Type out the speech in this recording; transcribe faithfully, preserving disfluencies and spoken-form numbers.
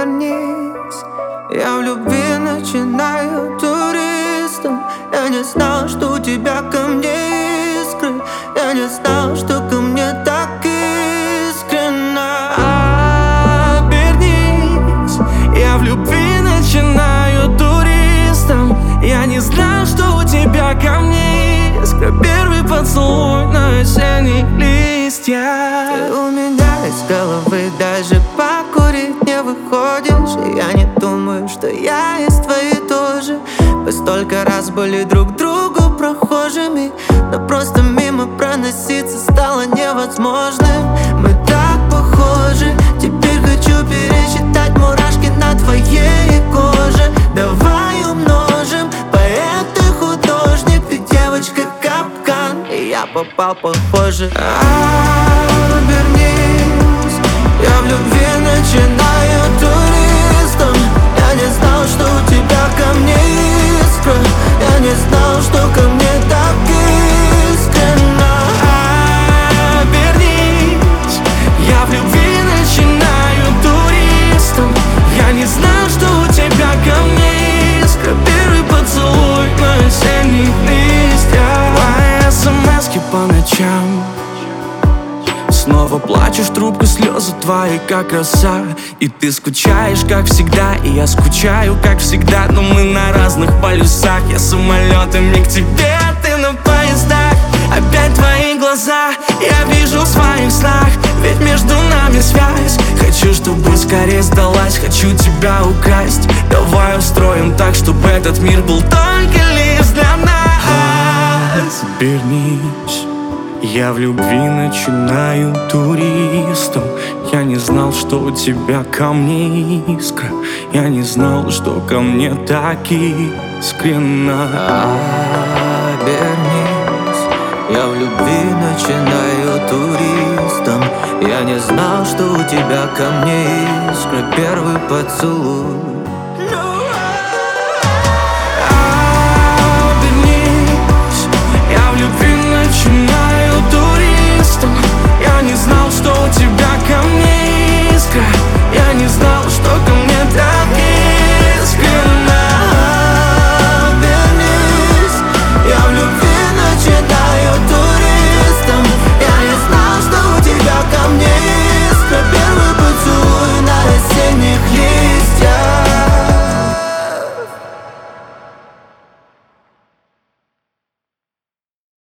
обернись. Я в любви начинаю туристом. Я не знал, что у тебя ко мне искры. Я не знал, что ко мне так искренно. Обернись. Я в любви начинаю туристом. Я не знал, что у тебя ко мне искра. Первый поцелуй на осенних листьях. Ты у меня из головы даже покурить не выходишь. И я не думаю, что я из твоей тоже. Мы столько раз были друг другу прохожими, но просто мимо проноситься стало невозможным. Мы так похожи. Теперь хочу пересчитать мурашки на твоей коже. Давай умножим, поэт и художник. Ты девочка капкан, и я попал похоже. Обернись. Я в любви начинаю туристом. Я не знал, что у тебя ко мне искра. Я не знал, что ко мне так искренно. Обернись. Я в любви начинаю туристом. Я не знал, что у тебя ко мне искра. Первый поцелуй на осенних листьях. Мои смски по ночам. Снова плачешь, трубку, слезы твои, как роса. И ты скучаешь, как всегда, и я скучаю, как всегда. Но мы на разных полюсах. Я самолетами к тебе, а ты на поездах. Опять твои глаза я вижу в своих снах. Ведь между нами связь. Хочу, чтобы скорее сдалась. Хочу тебя украсть. Давай устроим так, чтобы этот мир был только лишь для нас. Обернись. Я в любви начинаю туристом. Я не знал, что у тебя ко мне искра. Я не знал, что ко мне так искренно. Обернись. Я в любви начинаю туристом. Я не знал, что у тебя ко мне искра. Первый поцелуй. Обернись. Я в любви начинаю туристом.